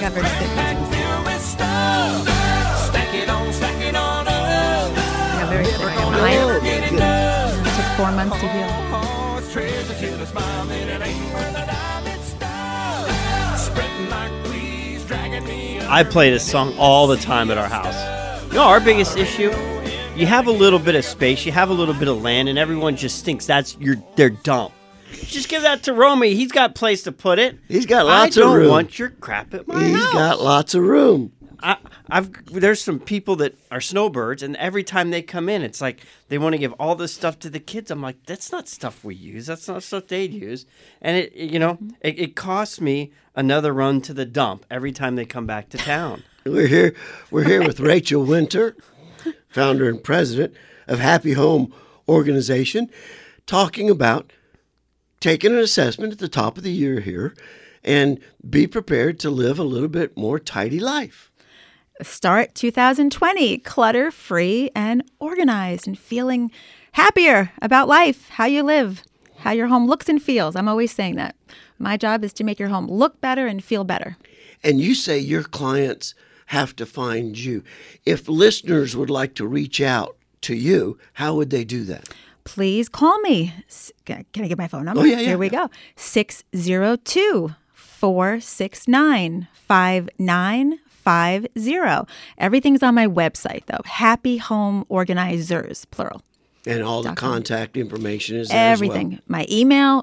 whatever to sit with. Yeah, very sick. It took 4 months to heal. I play this song all the time at our house. You know, our biggest issue, you have a little bit of space, you have a little bit of land, and everyone just thinks they're dumb. Just give that to Romy. He's got a place to put it. He's got lots of room. I don't want your crap at my house. He's got lots of room. There's some people that are snowbirds, and every time they come in, it's like they want to give all this stuff to the kids. I'm like, that's not stuff we use. That's not stuff they'd use. And it costs me another run to the dump every time they come back to town. We're here with Rachel Winter, founder and president of Happy Home Organization, talking about taking an assessment at the top of the year here and be prepared to live a little bit more tidy life. Start 2020 clutter-free and organized and feeling happier about life, how you live, how your home looks and feels. I'm always saying that. My job is to make your home look better and feel better. And you say your clients have to find you. If listeners would like to reach out to you, how would they do that? Please call me. Can I get my phone number? Oh, yeah. Here we go. 602-469-5950. Everything's on my website, though. Happy Home Organizers, plural. And all the contact information is there everything. as well. My email,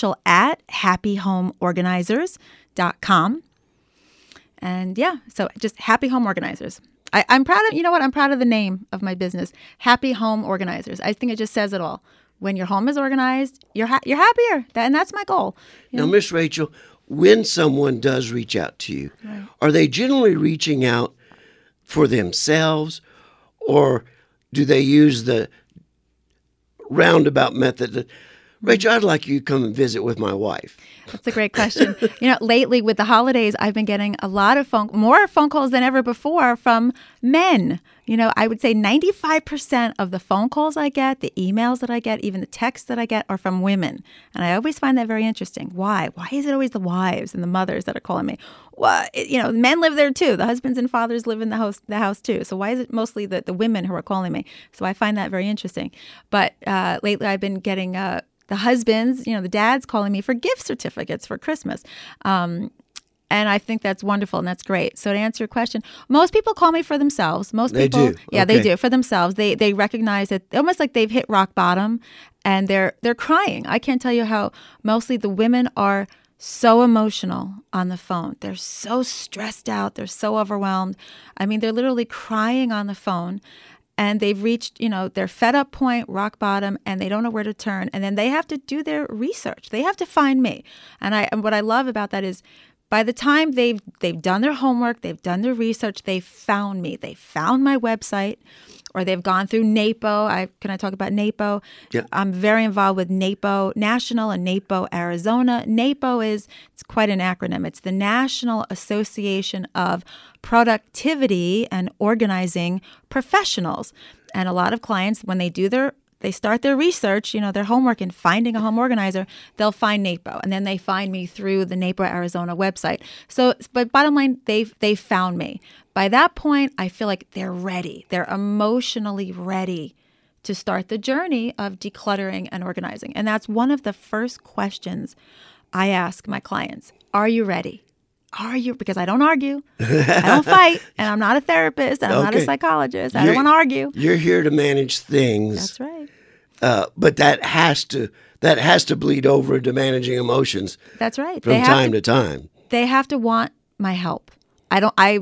rachel@happyhomeorganizers.com. And yeah, so just Happy Home Organizers. I'm proud of, I'm proud of the name of my business, Happy Home Organizers. I think it just says it all. When your home is organized, you're happier. And that's my goal. Now, Miss Rachel, when someone does reach out to you, right, are they generally reaching out for themselves, or do they use the roundabout method? Rachel, I'd like you to come and visit with my wife. That's a great question. Lately with the holidays, I've been getting a lot of more phone calls than ever before from men. I would say 95% of the phone calls I get, the emails that I get, even the texts that I get are from women. And I always find that very interesting. Why? Why is it always the wives and the mothers that are calling me? Well, men live there too. The husbands and fathers live in the house too. So why is it mostly the women who are calling me? So I find that very interesting. But lately I've been getting the husbands, the dads calling me for gift certificates for Christmas. And I think that's wonderful and that's great. So to answer your question, most people call me for themselves. They do. Yeah, they do for themselves. They recognize it almost like they've hit rock bottom and they're crying. I can't tell you how mostly the women are so emotional on the phone. They're so stressed out. They're so overwhelmed. I mean, they're literally crying on the phone. And they've reached, their fed up point, rock bottom, and they don't know where to turn. And then they have to do their research. They have to find me. And what I love about that is by the time they've done their homework, they've done their research, they've found me. They found my website, or they've gone through NAPO. Can I talk about NAPO? Yeah. I'm very involved with NAPO National and NAPO Arizona. NAPO it's quite an acronym. It's the National Association of Productivity and Organizing Professionals. And a lot of clients, when they start their research, their homework in finding a home organizer, they'll find NAPO. And then they find me through the NAPO Arizona website. So, but bottom line, they found me. By that point, I feel like they're ready. They're emotionally ready to start the journey of decluttering and organizing. And that's one of the first questions I ask my clients. Are you ready? Are you? Because I don't argue. I don't fight. And I'm not a therapist. And I'm not a psychologist. I don't want to argue. You're here to manage things. That's right. But that has to bleed over into managing emotions. That's right. From time to time. They have to want my help. I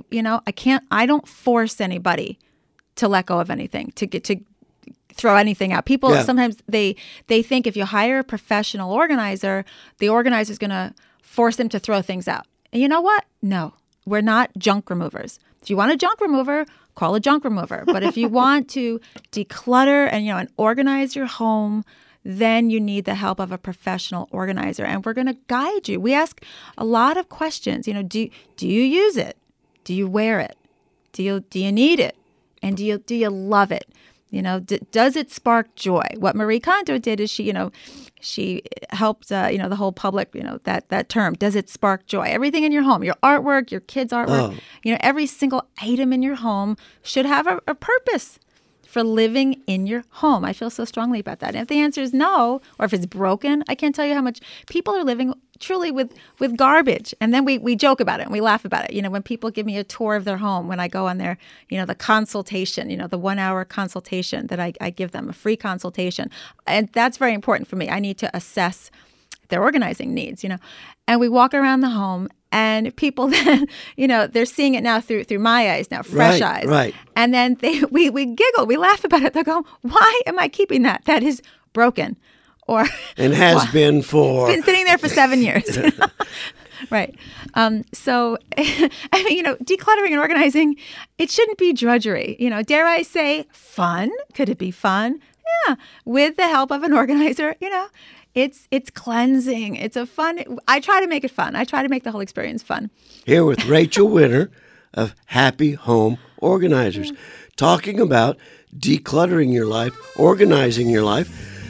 don't force anybody to let go of anything, to throw anything out. People sometimes they think if you hire a professional organizer, the organizer is going to force them to throw things out. And you know what? No, we're not junk removers. If you want a junk remover, call a junk remover. But if you want to declutter and organize your home, then you need the help of a professional organizer. And we're going to guide you. We ask a lot of questions. Do you use it? Do you wear it? Do you need it? And do you love it? Does it spark joy? What Marie Kondo did is she helped, the whole public, that term, does it spark joy? Everything in your home, your artwork, your kids' artwork, every single item in your home should have a purpose for living in your home. I feel so strongly about that. And if the answer is no, or if it's broken, I can't tell you how much people are living truly with garbage. And then we joke about it and we laugh about it. When people give me a tour of their home, when I go on their, the consultation, the 1 hour consultation that I give them, a free consultation. And that's very important for me. I need to assess their organizing needs, and we walk around the home. And people then, they're seeing it now through my eyes now, fresh eyes. Right. And then we giggle, we laugh about it. They go, why am I keeping that? That is broken. And has been for... It's been sitting there for 7 years. Right. So, decluttering and organizing, it shouldn't be drudgery. Dare I say fun? Could it be fun? Yeah. With the help of an organizer, It's cleansing. It's I try to make it fun. I try to make the whole experience fun. Here with Rachel Winter of Happy Home Organizers, talking about decluttering your life, organizing your life.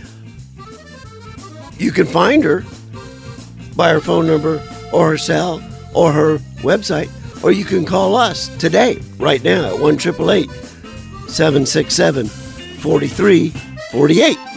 You can find her by her phone number or her cell or her website, or you can call us today, right now, at 1-888-767-4348.